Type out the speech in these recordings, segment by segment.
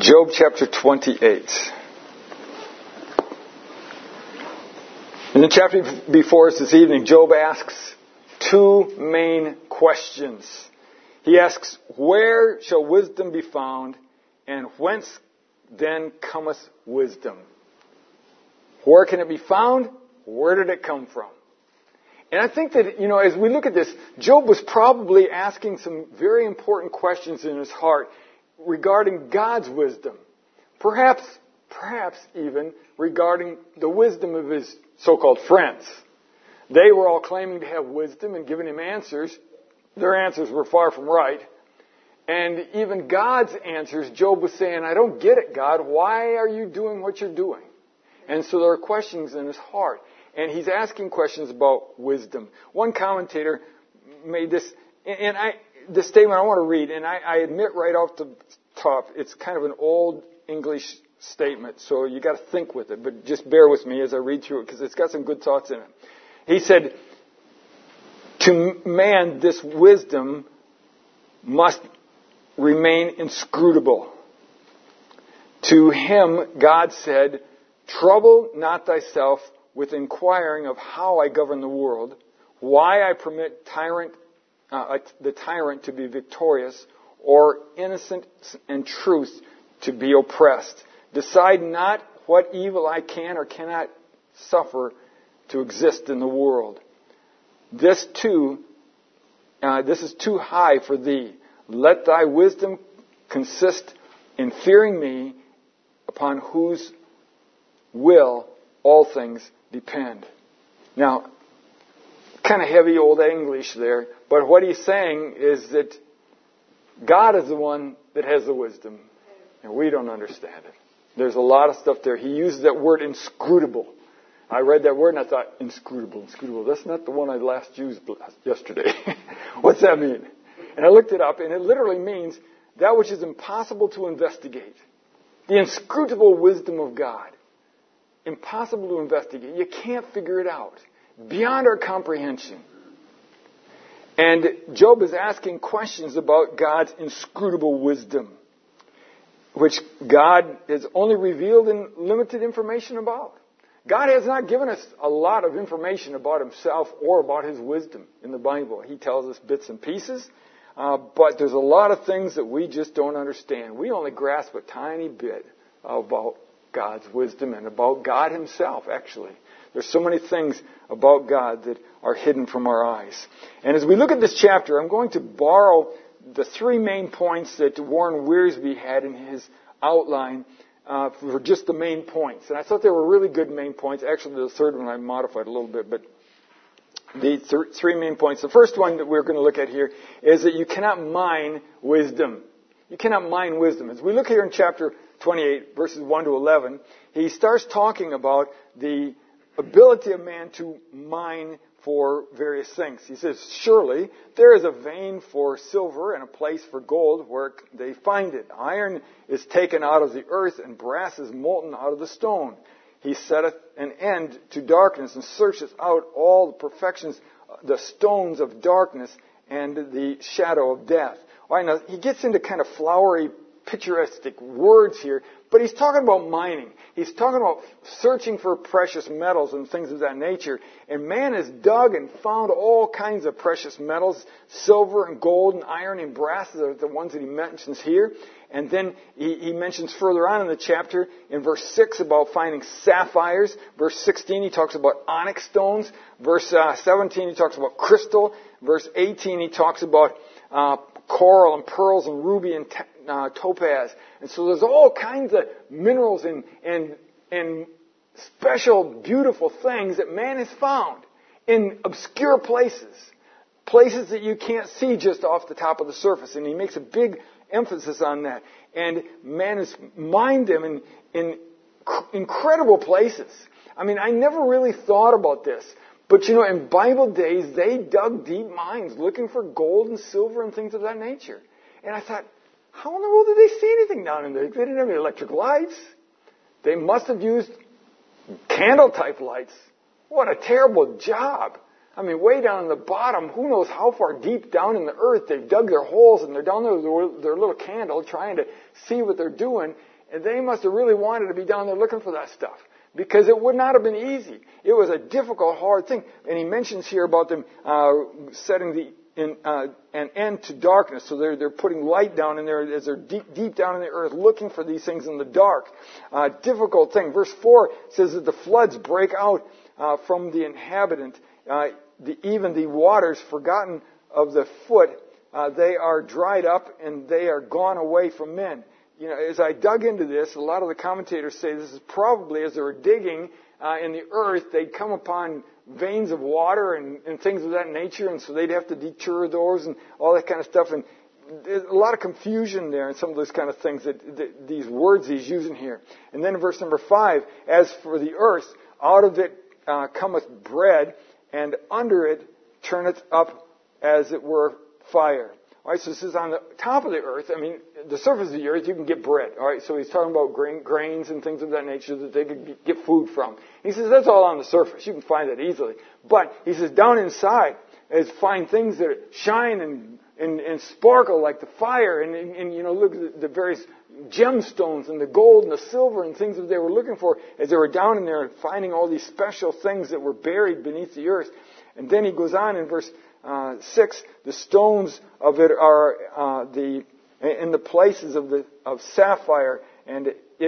Job chapter 28. In the chapter before us this evening, Job asks two main questions. He asks, where shall wisdom be found, and whence then cometh wisdom? Where can it be found? Where did it come from? And I think that, as we look at this, Job was probably asking some very important questions in his heart regarding God's wisdom. Perhaps even regarding the wisdom of his so-called friends. They were all claiming to have wisdom and giving him answers. Their answers were far from right. And even God's answers, Job was saying, I don't get it, God. Why are you doing what you're doing? And so there are questions in his heart. And he's asking questions about wisdom. One commentator made this, the statement I want to read, and I admit right off the top, it's kind of an old English statement, so you got to think with it, but just bear with me as I read through it, because it's got some good thoughts in it. He said, to man, this wisdom must remain inscrutable. To him, God said, trouble not thyself with inquiring of how I govern the world, why I permit the tyrant to be victorious, or innocent and truth to be oppressed. Decide not what evil I can or cannot suffer to exist in the world. This is too high for thee. Let thy wisdom consist in fearing me, upon whose will all things depend. Now, kind of heavy old English there, but what he's saying is that God is the one that has the wisdom, and we don't understand it. There's a lot of stuff there. He uses that word inscrutable. I read that word and I thought, inscrutable. That's not the one I last used yesterday. What's that mean? And I looked it up, and it literally means that which is impossible to investigate. The inscrutable wisdom of God. Impossible to investigate. You can't figure it out. Beyond our comprehension. And Job is asking questions about God's inscrutable wisdom, which God has only revealed in limited information about. God has not given us a lot of information about himself or about his wisdom in the Bible. He tells us bits and pieces, but there's a lot of things that we just don't understand. We only grasp a tiny bit about God's wisdom and about God himself, actually. There's so many things about God that are hidden from our eyes. And as we look at this chapter, I'm going to borrow the three main points that Warren Wiersbe had in his outline for just the main points. And I thought they were really good main points. Actually, the third one I modified a little bit, but the three main points. The first one that we're going to look at here is that you cannot mine wisdom. You cannot mine wisdom. As we look here in chapter 28, verses 1 to 11, he starts talking about the ability of man to mine for various things. He says, surely there is a vein for silver and a place for gold where they find it. Iron is taken out of the earth and brass is molten out of the stone. He setteth an end to darkness and searcheth out all the perfections, the stones of darkness and the shadow of death. All right, now he gets into kind of flowery, picturesque words here, but he's talking about mining. He's talking about searching for precious metals and things of that nature. And man has dug and found all kinds of precious metals. Silver and gold and iron and brass are the ones that he mentions here. And then he mentions further on in the chapter, in verse 6, about finding sapphires. Verse 16, he talks about onyx stones. Verse 17, he talks about crystal. Verse 18, he talks about coral and pearls and ruby and topaz. And so there's all kinds of minerals and special, beautiful things that man has found in obscure places. Places that you can't see just off the top of the surface. And he makes a big emphasis on that. And man has mined them in incredible places. I mean, I never really thought about this. But in Bible days, they dug deep mines looking for gold and silver and things of that nature. And I thought, how in the world did they see anything down in there? They didn't have any electric lights. They must have used candle-type lights. What a terrible job. I mean, way down in the bottom, who knows how far deep down in the earth they've dug their holes, and they're down there with their little candle trying to see what they're doing. And they must have really wanted to be down there looking for that stuff, because it would not have been easy. It was a difficult, hard thing. And he mentions here about them setting an end to darkness. So they're putting light down in there as they're deep down in the earth, looking for these things in the dark. Difficult thing. Verse 4 says that the floods break out from the inhabitant. Even the waters forgotten of the foot, they are dried up and they are gone away from men. You know, as I dug into this, a lot of the commentators say this is probably as they were digging in the earth, they'd come upon veins of water and things of that nature, and so they'd have to detour those and all that kind of stuff. And there's a lot of confusion there in some of those kind of things that these words he's using here. And then in verse number 5, as for the earth, out of it cometh bread, and under it turneth up as it were fire. All right, so this is on the top of the earth. I mean, the surface of the earth, you can get bread. All right, so he's talking about grains and things of that nature that they could get food from. He says that's all on the surface. You can find that easily. But he says down inside is find things that shine and sparkle like the fire. And you know, look at the various gemstones and the gold and the silver and things that they were looking for as they were down in there and finding all these special things that were buried beneath the earth. And then he goes on in verse 6, the stones of it are in the places of sapphire, and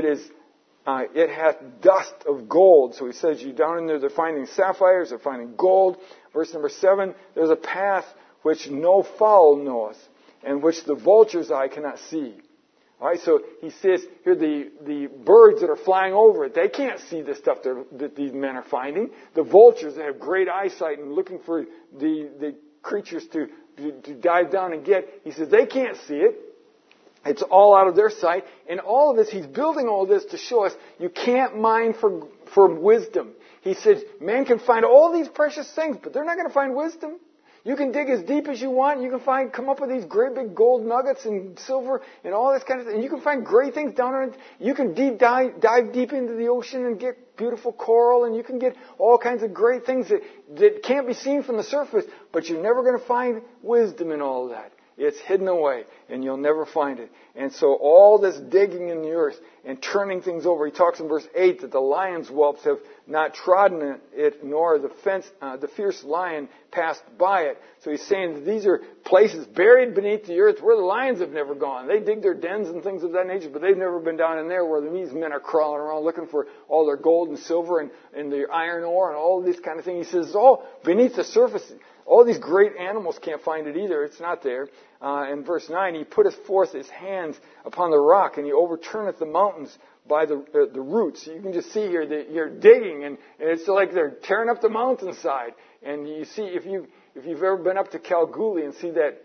it hath dust of gold. So he says, you down in there, they're finding sapphires, they're finding gold. Verse number 7, there's a path which no fowl knoweth, and which the vulture's eye cannot see. All right, so he says here the birds that are flying over it, they can't see the stuff that these men are finding. The vultures that have great eyesight and looking for the creatures to dive down and get, he says they can't see it. It's all out of their sight. And all of this, he's building all this to show us you can't mine for wisdom. He says man can find all these precious things, but they're not going to find wisdom. You can dig as deep as you want. You can come up with these great big gold nuggets and silver and all this kind of thing. And you can find great things down there. You can dive deep into the ocean and get beautiful coral, and you can get all kinds of great things that can't be seen from the surface, but you're never going to find wisdom in all of that. It's hidden away, and you'll never find it. And so all this digging in the earth and turning things over, he talks in verse 8 that the lion's whelps have not trodden it, nor the fierce lion passed by it. So he's saying that these are places buried beneath the earth where the lions have never gone. They dig their dens and things of that nature, but they've never been down in there where these men are crawling around looking for all their gold and silver and the iron ore and all these kind of things. He says it's all beneath the surface. All these great animals can't find it either. It's not there. In verse 9, he putteth forth his hands upon the rock, and he overturneth the mountains by the roots. You can just see here that you're digging, and it's like they're tearing up the mountainside. And you see, if you've ever been up to Kalgoorlie and see that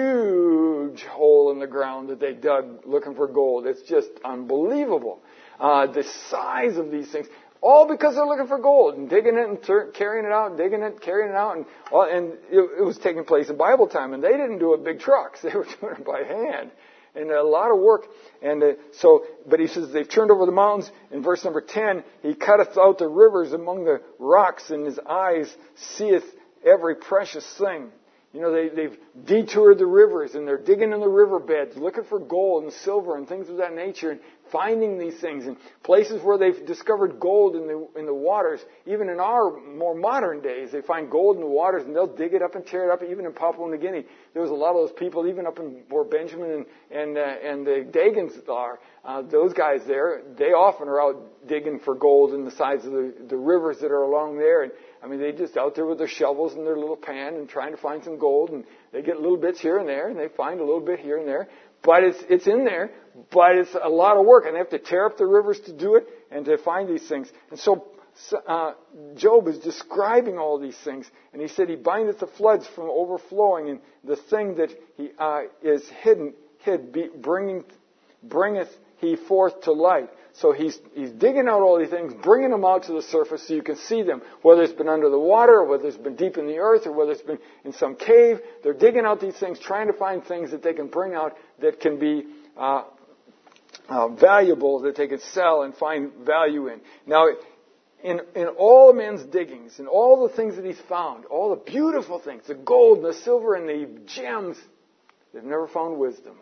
huge hole in the ground that they dug looking for gold, it's just unbelievable. The size of these things. All because they're looking for gold and digging it and carrying it out, digging it, carrying it out. And it was taking place in Bible time. And they didn't do it big trucks. They were doing it by hand. And a lot of work. And but he says they've turned over the mountains. In verse number 10, he cutteth out the rivers among the rocks, and his eyes seeth every precious thing. You know, they've detoured the rivers, and they're digging in the riverbeds, looking for gold and silver and things of that nature, and finding these things. And places where they've discovered gold in the waters, even in our more modern days, they find gold in the waters, and they'll dig it up and tear it up. Even in Papua New Guinea, there was a lot of those people, even up in where Benjamin and the Dagans are. Those guys there, they often are out digging for gold in the sides of the rivers that are along there. And I mean, they just out there with their shovels and their little pan and trying to find some gold, and they get little bits here and there, and they find a little bit here and there. But it's in there, but it's a lot of work, and they have to tear up the rivers to do it and to find these things. And so Job is describing all these things, and he said he bindeth the floods from overflowing, and the thing that he is bringeth he forth to light. So he's digging out all these things, bringing them out to the surface so you can see them, whether it's been under the water, or whether it's been deep in the earth, or whether it's been in some cave. They're digging out these things, trying to find things that they can bring out that can be valuable, that they can sell and find value in. Now, in all of man's diggings, in all the things that he's found, all the beautiful things, the gold and the silver and the gems, they've never found wisdom.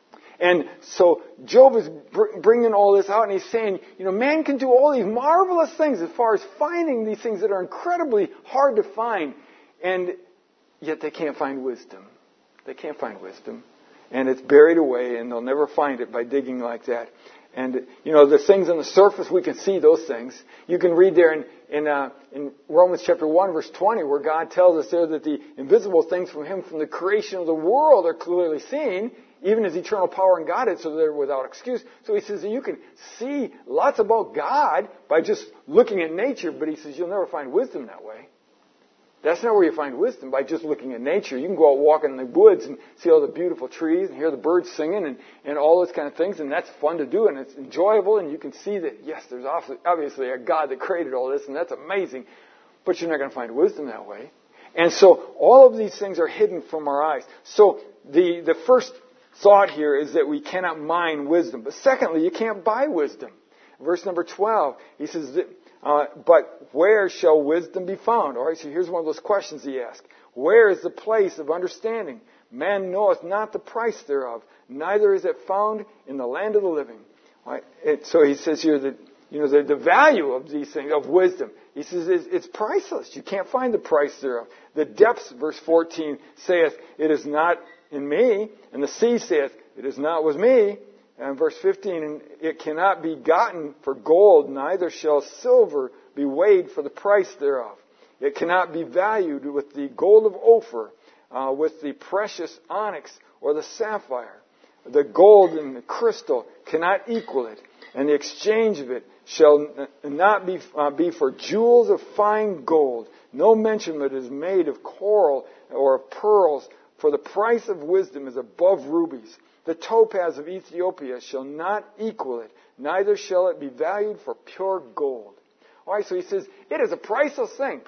And so Job is bringing all this out, and he's saying, man can do all these marvelous things as far as finding these things that are incredibly hard to find, and yet they can't find wisdom. They can't find wisdom. And it's buried away, and they'll never find it by digging like that. And, the things on the surface, we can see those things. You can read there in Romans chapter 1, verse 20, where God tells us there that the invisible things from Him, from the creation of the world, are clearly seen, even His eternal power and Godhead, so they're without excuse. So He says that you can see lots about God by just looking at nature, but He says you'll never find wisdom that way. That's not where you find wisdom, by just looking at nature. You can go out walking in the woods and see all the beautiful trees and hear the birds singing and all those kind of things, and that's fun to do, and it's enjoyable, and you can see that, yes, there's obviously a God that created all this, and that's amazing, but you're not going to find wisdom that way. And so all of these things are hidden from our eyes. So the first thought here is that we cannot mine wisdom. But secondly, you can't buy wisdom. Verse number 12, he says that, but where shall wisdom be found? All right, so here's one of those questions he asked. Where is the place of understanding? Man knoweth not the price thereof, neither is it found in the land of the living. All right, so he says here that, the value of these things, of wisdom, he says it's priceless. You can't find the price thereof. The depths, verse 14, saith, it is not in me, and the sea saith, it is not with me. And verse 15, and it cannot be gotten for gold, neither shall silver be weighed for the price thereof. It cannot be valued with the gold of Ophir, with the precious onyx or the sapphire. The gold and the crystal cannot equal it, and the exchange of it shall not be for jewels of fine gold. No mention of it is made of coral or of pearls, for the price of wisdom is above rubies. The topaz of Ethiopia shall not equal it, neither shall it be valued for pure gold. All right, so he says, it is a priceless thing.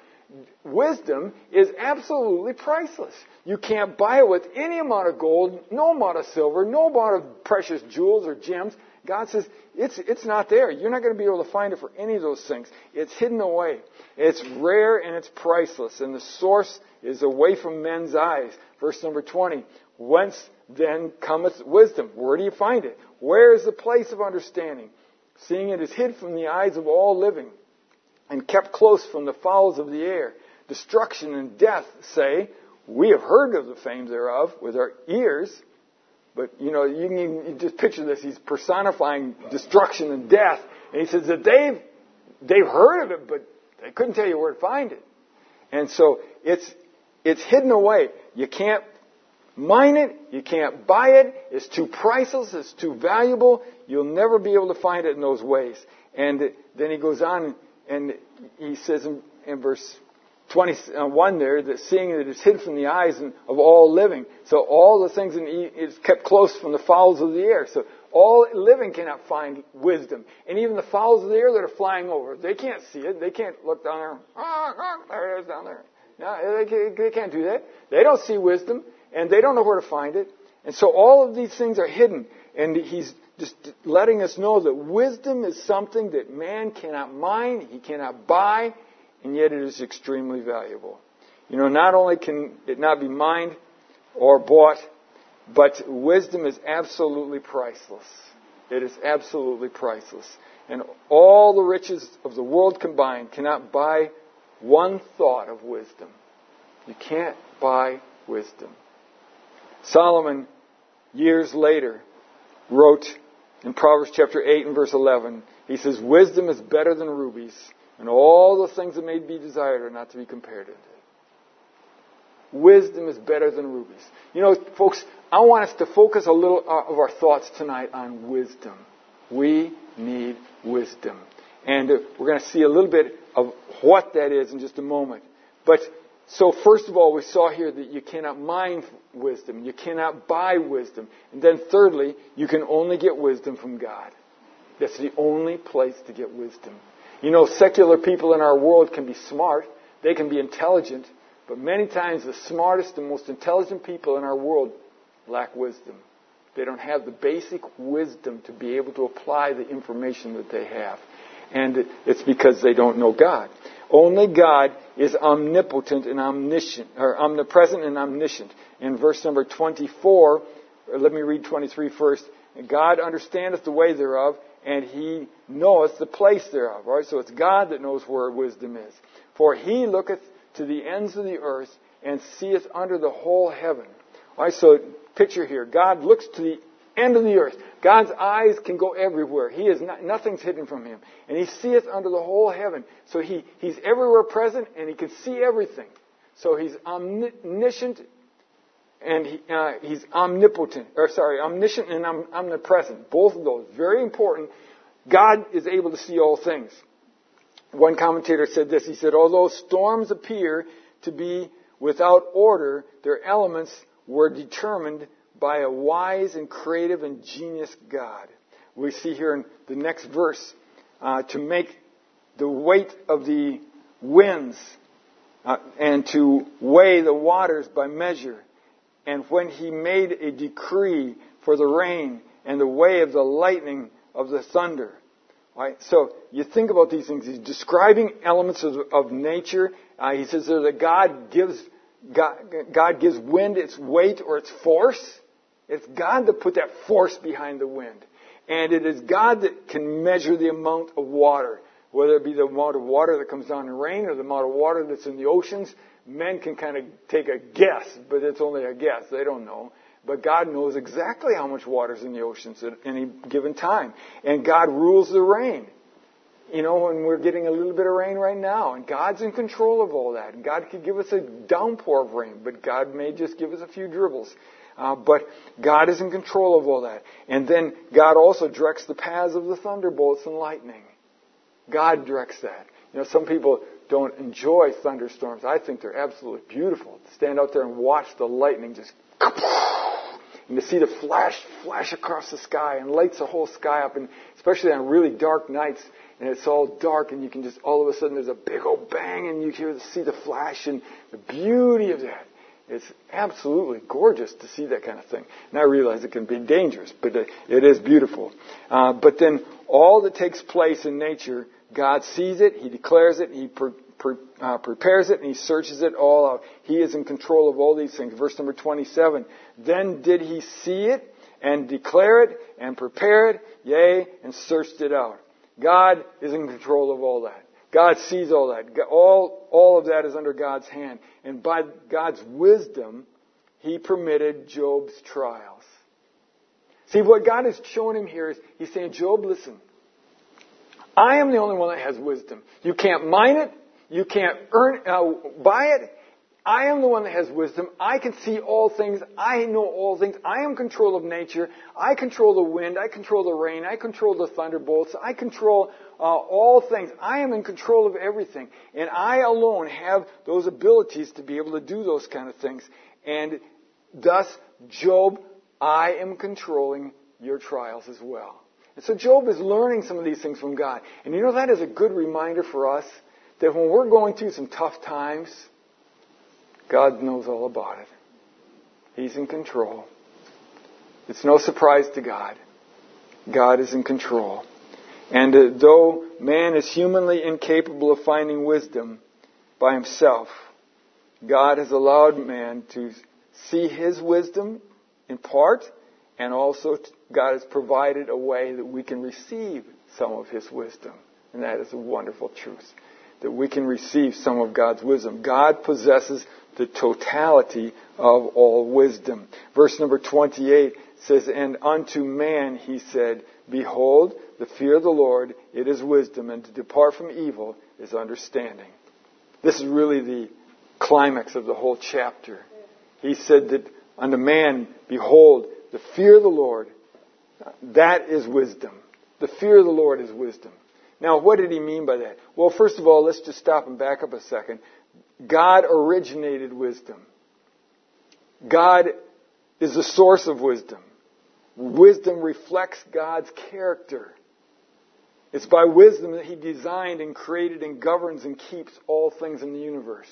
Wisdom is absolutely priceless. You can't buy it with any amount of gold, no amount of silver, no amount of precious jewels or gems. God says, it's not there. You're not going to be able to find it for any of those things. It's hidden away. It's rare and it's priceless. And the source is away from men's eyes. Verse number 20. Whence then cometh wisdom? Where do you find it? Where is the place of understanding? Seeing it is hid from the eyes of all living, and kept close from the fowls of the air. Destruction and death say, we have heard of the fame thereof with our ears. But, you can just picture this. He's personifying destruction and death. And he says that they've heard of it, but they couldn't tell you where to find it. And so it's hidden away. You can't mine it. You can't buy it. It's too priceless. It's too valuable. You'll never be able to find it in those ways. And then he goes on and he says in verse 21 there, that seeing that it's hid from the eyes of all living. So all the things is kept close from the fowls of the air. So all living cannot find wisdom. And even the fowls of the air that are flying over, they can't see it. They can't look down there. There it is down there. No, they can't do that. They don't see wisdom, and they don't know where to find it. And so all of these things are hidden. And he's just letting us know that wisdom is something that man cannot mine, he cannot buy, and yet it is extremely valuable. Not only can it not be mined or bought, but wisdom is absolutely priceless. It is absolutely priceless. And all the riches of the world combined cannot buy one thought of wisdom. You can't buy wisdom. Solomon, years later, wrote in Proverbs chapter 8 and verse 11, he says, wisdom is better than rubies, and all the things that may be desired are not to be compared to it. Wisdom is better than rubies. Folks, I want us to focus a little of our thoughts tonight on wisdom. We need wisdom. And we're going to see a little bit of what that is in just a moment. But so first of all, we saw here that you cannot mine wisdom. You cannot buy wisdom. And then thirdly, you can only get wisdom from God. That's the only place to get wisdom. Secular people in our world can be smart. They can be intelligent. But many times the smartest and most intelligent people in our world lack wisdom. They don't have the basic wisdom to be able to apply the information that they have. And it's because they don't know God. Only God is omnipotent and omniscient, or omnipresent and omniscient. In verse number 24, let me read 23 first. God understandeth the way thereof, and He knoweth the place thereof. Right? So it's God that knows where wisdom is. For He looketh to the ends of the earth, and seeth under the whole heaven. All right, so picture here. God looks to the end of the earth. God's eyes can go everywhere. He is nothing's hidden from Him. And He seeth under the whole heaven. So He's everywhere present, and He can see everything. So He's omniscient, and He's omnipotent. Omniscient and omnipresent. Both of those. Very important. God is able to see all things. One commentator said this. He said, although storms appear to be without order, their elements were determined by a wise and creative and genius God. We see here in the next verse, to make the weight of the winds and to weigh the waters by measure. And when He made a decree for the rain and the way of the lightning of the thunder. Right? So you think about these things. He's describing elements of nature. He says there that God gives wind its weight or its force. It's God that put that force behind the wind. And it is God that can measure the amount of water, whether it be the amount of water that comes down in rain or the amount of water that's in the oceans. Men can kind of take a guess, but it's only a guess. They don't know. But God knows exactly how much water is in the oceans at any given time. And God rules the rain. You know, and we're getting a little bit of rain right now. And God's in control of all that. And God could give us a downpour of rain, but God may just give us a few dribbles. But God is in control of all that. And then God also directs the paths of the thunderbolts and lightning. God directs that. You know, some people don't enjoy thunderstorms. I think they're absolutely beautiful. To stand out there and watch the lightning just... And to see the flash across the sky and lights the whole sky up. And especially on really dark nights, and it's all dark, and you can just, all of a sudden, there's a big old bang, and you see the flash, and the beauty of that. It's absolutely gorgeous to see that kind of thing. And I realize it can be dangerous, but it is beautiful. But then all that takes place in nature, God sees it, He declares it, He prepares it, and He searches it all out. He is in control of all these things. Verse number 27, then did He see it, and declare it, and prepare it, yea, and searched it out. God is in control of all that. God sees all that. All of that is under God's hand. And by God's wisdom, He permitted Job's trials. See, what God is showing him here is, He's saying, Job, listen, I am the only one that has wisdom. You can't mine it. You can't buy it. I am the one that has wisdom. I can see all things. I know all things. I am in control of nature. I control the wind. I control the rain. I control the thunderbolts. I control all things. I am in control of everything. And I alone have those abilities to be able to do those kind of things. And thus, Job, I am controlling your trials as well. And so Job is learning some of these things from God. And you know, that is a good reminder for us that when we're going through some tough times, God knows all about it. He's in control. It's no surprise to God. God is in control. And though man is humanly incapable of finding wisdom by himself, God has allowed man to see His wisdom in part, and also God has provided a way that we can receive some of His wisdom. And that is a wonderful truth, that we can receive some of God's wisdom. God possesses the totality of all wisdom. Verse number 28 says, and unto man He said, behold, the fear of the Lord, it is wisdom, and to depart from evil is understanding. This is really the climax of the whole chapter. He said that unto man, behold, the fear of the Lord, that is wisdom. The fear of the Lord is wisdom. Now, what did He mean by that? Well, first of all, let's just stop and back up a second. God originated wisdom. God is the source of wisdom. Wisdom reflects God's character. It's by wisdom that He designed and created and governs and keeps all things in the universe.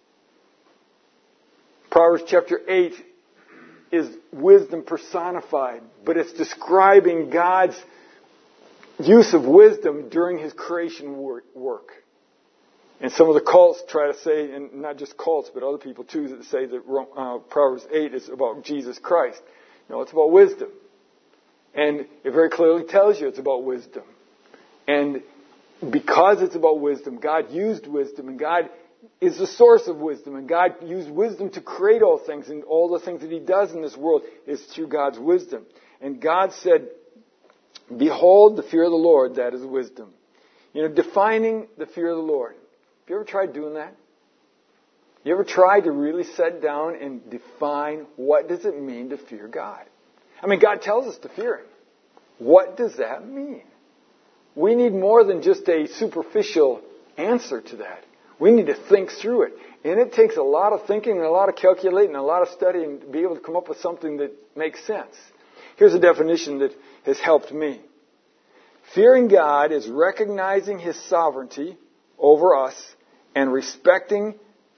Proverbs chapter 8 is wisdom personified, but it's describing God's use of wisdom during his creation work. And some of the cults try to say, and not just cults, but other people too, that say that Proverbs 8 is about Jesus Christ. No, it's about wisdom. And it very clearly tells you it's about wisdom. And because it's about wisdom, God used wisdom, and God is the source of wisdom, and God used wisdom to create all things, and all the things that he does in this world is through God's wisdom. And God said, behold, the fear of the Lord, that is wisdom. Defining the fear of the Lord. Have you ever tried doing that? You ever tried to really sit down and define what does it mean to fear God? I mean, God tells us to fear him. What does that mean? We need more than just a superficial answer to that. We need to think through it. And it takes a lot of thinking and a lot of calculating and a lot of studying to be able to come up with something that makes sense. Here's a definition that has helped me. Fearing God is recognizing his sovereignty over us and respectfully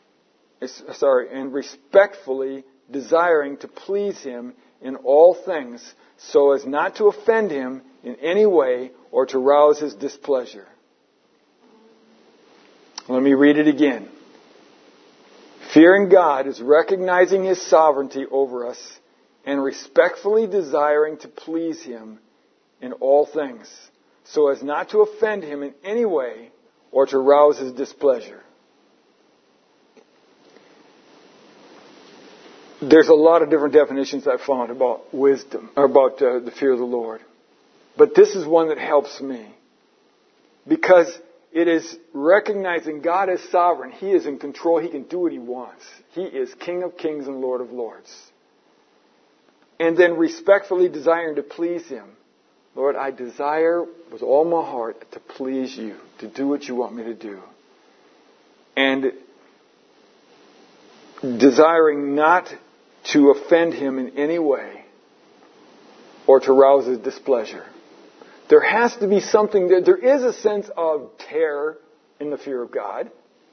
desiring to please him in all things so as not to offend him in any way or to rouse his displeasure. Let me read it again. Fearing God is recognizing his sovereignty over us and respectfully desiring to please him in all things so as not to offend him in any way or to rouse his displeasure. There's a lot of different definitions I've found about wisdom, or about the fear of the Lord. But this is one that helps me. Because it is recognizing God as sovereign. He is in control. He can do what he wants. He is King of kings and Lord of lords. And then respectfully desiring to please him. Lord, I desire with all my heart to please you, to do what you want me to do. And desiring not to offend him in any way or to rouse his displeasure. There has to be something there is a sense of terror in the fear of God.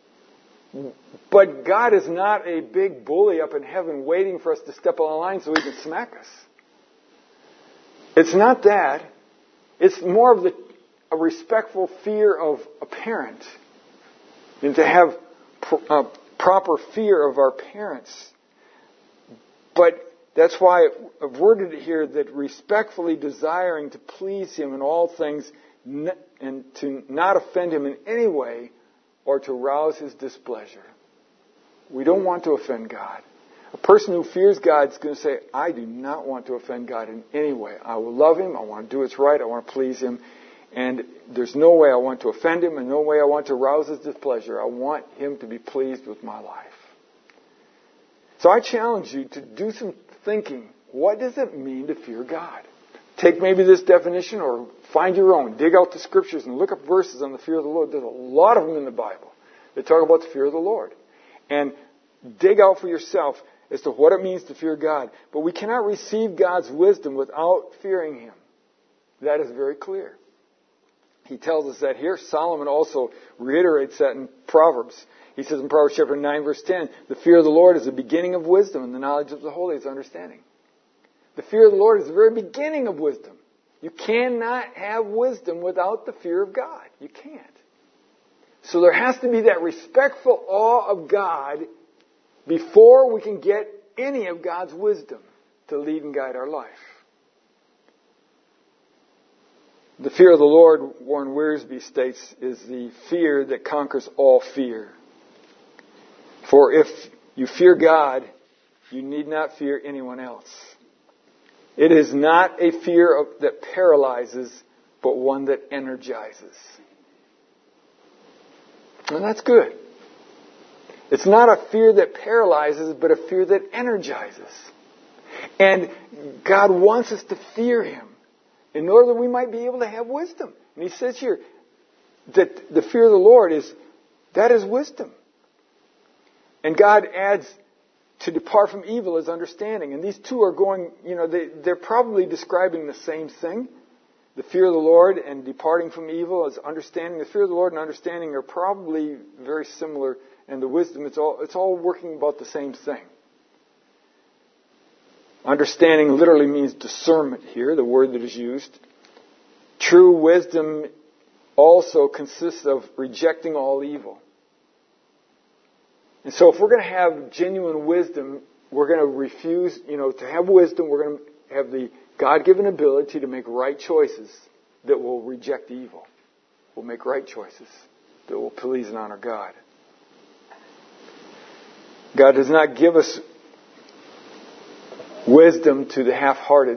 But God is not a big bully up in heaven waiting for us to step on the line so he can smack us. It's not that. It's more of a respectful fear of a parent. And to have proper fear of our parents. But that's why I've worded it here that respectfully desiring to please him in all things and to not offend him in any way or to rouse his displeasure. We don't want to offend God. A person who fears God is going to say, I do not want to offend God in any way. I will love him. I want to do what's right. I want to please him. And there's no way I want to offend him and no way I want to rouse his displeasure. I want him to be pleased with my life. So I challenge you to do some thinking. What does it mean to fear God? Take maybe this definition or find your own. Dig out the scriptures and look up verses on the fear of the Lord. There's a lot of them in the Bible that talk about the fear of the Lord. And dig out for yourself as to what it means to fear God. But we cannot receive God's wisdom without fearing him. That is very clear. He tells us that here. Solomon also reiterates that in Proverbs. He says in Proverbs chapter 9, verse 10, the fear of the Lord is the beginning of wisdom, and the knowledge of the holy is understanding. The fear of the Lord is the very beginning of wisdom. You cannot have wisdom without the fear of God. You can't. So there has to be that respectful awe of God before we can get any of God's wisdom to lead and guide our life. The fear of the Lord, Warren Wiersbe states, is the fear that conquers all fear. For if you fear God, you need not fear anyone else. It is not a fear that paralyzes, but one that energizes. And that's good. It's not a fear that paralyzes, but a fear that energizes. And God wants us to fear him in order that we might be able to have wisdom. And he says here that the fear of the Lord is wisdom. And God adds to depart from evil is understanding. And these two are going, they're probably describing the same thing. The fear of the Lord and departing from evil is understanding. The fear of the Lord and understanding are probably very similar. And the wisdom, it's all working about the same thing. Understanding literally means discernment here, the word that is used. True wisdom also consists of rejecting all evil. And so if we're going to have genuine wisdom, we're going to refuse, to have wisdom, we're going to have the God-given ability to make right choices that will reject evil. We'll make right choices that will please and honor God. God does not give us wisdom to the half-hearted.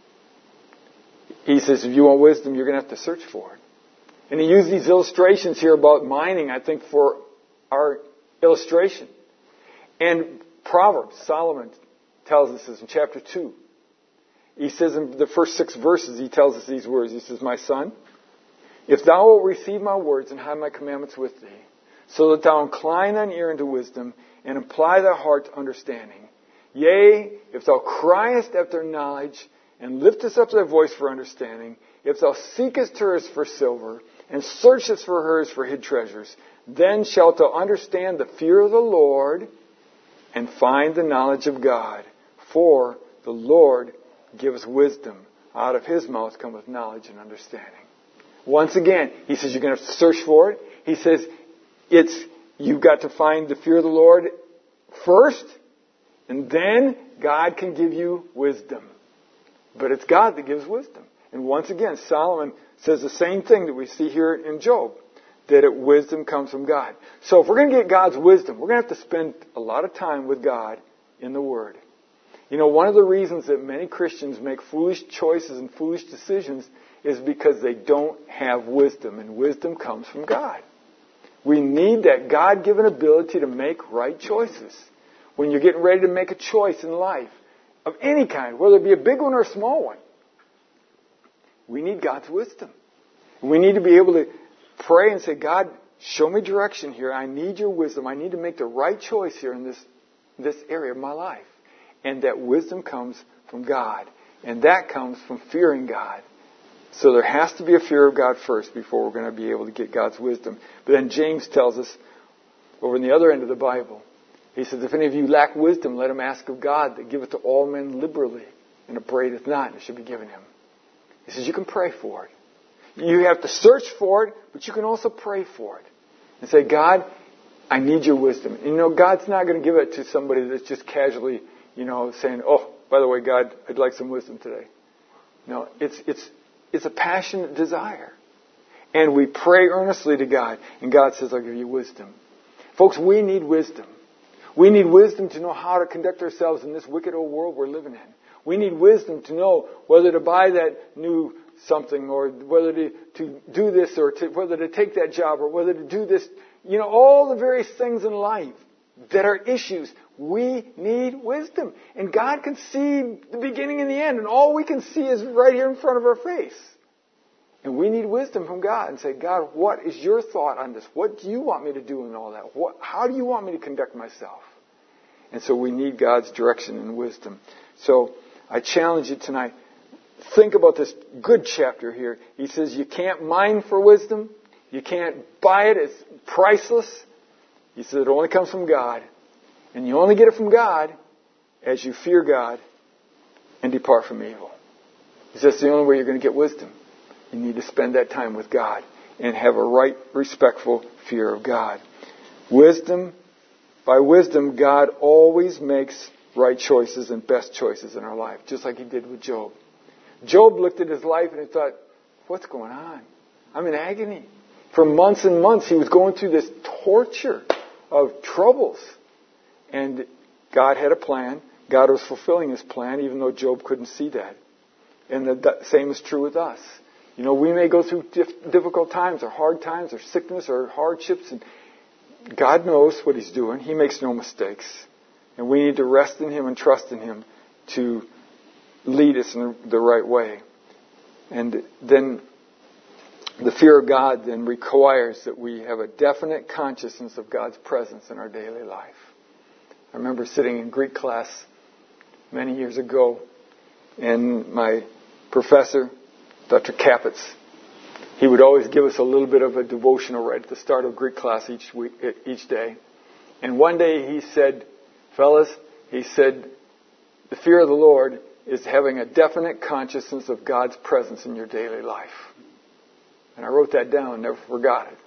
He says, if you want wisdom, you're going to have to search for it. And he used these illustrations here about mining, I think, for our illustration. And Proverbs, Solomon tells us this in chapter 2. He says in the first 6 verses, he tells us these words. He says, my son, if thou wilt receive my words and hide my commandments with thee, so that thou incline thine ear unto wisdom and apply thy heart to understanding, yea, if thou criest after knowledge and liftest up thy voice for understanding, if thou seekest hers for silver and searchest for hers for hid treasures, then shalt thou understand the fear of the Lord and find the knowledge of God. For the Lord gives wisdom. Out of his mouth cometh knowledge and understanding. Once again, he says you're going to have to search for it. He says you've got to find the fear of the Lord first, and then God can give you wisdom. But it's God that gives wisdom. And once again, Solomon says the same thing that we see here in Job, that wisdom comes from God. So if we're going to get God's wisdom, we're going to have to spend a lot of time with God in the Word. One of the reasons that many Christians make foolish choices and foolish decisions is because they don't have wisdom, and wisdom comes from God. We need that God-given ability to make right choices. When you're getting ready to make a choice in life of any kind, whether it be a big one or a small one, we need God's wisdom. We need to be able to pray and say, God, show me direction here. I need your wisdom. I need to make the right choice here in this area of my life. And that wisdom comes from God. And that comes from fearing God. So there has to be a fear of God first before we're going to be able to get God's wisdom. But then James tells us, over in the other end of the Bible, he says, if any of you lack wisdom, let him ask of God that giveth to all men liberally and upbraideth not, and it should be given him. He says you can pray for it. You have to search for it, but you can also pray for it. And say, God, I need your wisdom. And God's not going to give it to somebody that's just casually, saying, oh, by the way, God, I'd like some wisdom today. No, it's a passionate desire. And we pray earnestly to God, and God says, I'll give you wisdom. Folks, we need wisdom. We need wisdom to know how to conduct ourselves in this wicked old world we're living in. We need wisdom to know whether to buy that new something, or whether to do this, or whether to take that job, or whether to do this. All the various things in life that are issues. We need wisdom. And God can see the beginning and the end, and all we can see is right here in front of our face. And we need wisdom from God and say, God, what is your thought on this? What do you want me to do in all that? How do you want me to conduct myself? And so we need God's direction and wisdom. So I challenge you tonight. Think about this good chapter here. He says you can't mine for wisdom. You can't buy it. It's priceless. He says it only comes from God. And you only get it from God as you fear God and depart from evil. He says that's the only way you're going to get wisdom. You need to spend that time with God and have a right, respectful fear of God. By wisdom, God always makes right choices and best choices in our life, just like he did with Job. Job looked at his life and he thought, what's going on? I'm in agony. For months and months, he was going through this torture of troubles. And God had a plan. God was fulfilling his plan, even though Job couldn't see that. And the same is true with us. We may go through difficult times or hard times or sickness or hardships, and God knows what he's doing. He makes no mistakes. And we need to rest in him and trust in him to lead us in the right way. And then the fear of God then requires that we have a definite consciousness of God's presence in our daily life. I remember sitting in Greek class many years ago, and my professor, Dr. Kapitz, he would always give us a little bit of a devotional right at the start of Greek class each day. And one day he said, fellas, the fear of the Lord is having a definite consciousness of God's presence in your daily life. And I wrote that down and never forgot it.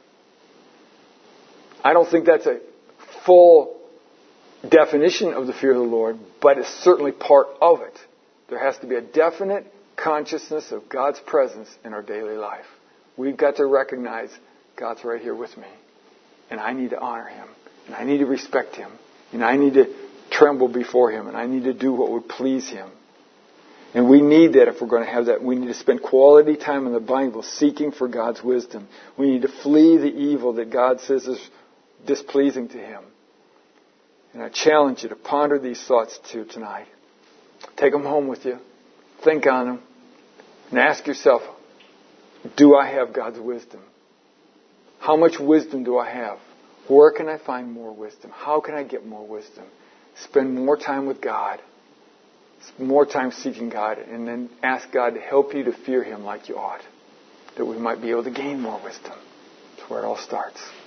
I don't think that's a full definition of the fear of the Lord, but it's certainly part of it. There has to be a definite consciousness of God's presence in our daily life. We've got to recognize God's right here with me. And I need to honor Him. And I need to respect Him. And I need to tremble before Him. And I need to do what would please Him. And we need that if we're going to have that. We need to spend quality time in the Bible seeking for God's wisdom. We need to flee the evil that God says is displeasing to Him. And I challenge you to ponder these thoughts too tonight. Take them home with you. Think on them. And ask yourself, do I have God's wisdom? How much wisdom do I have? Where can I find more wisdom? How can I get more wisdom? Spend more time with God. More time seeking God. And then ask God to help you to fear Him like you ought. That we might be able to gain more wisdom. That's where it all starts.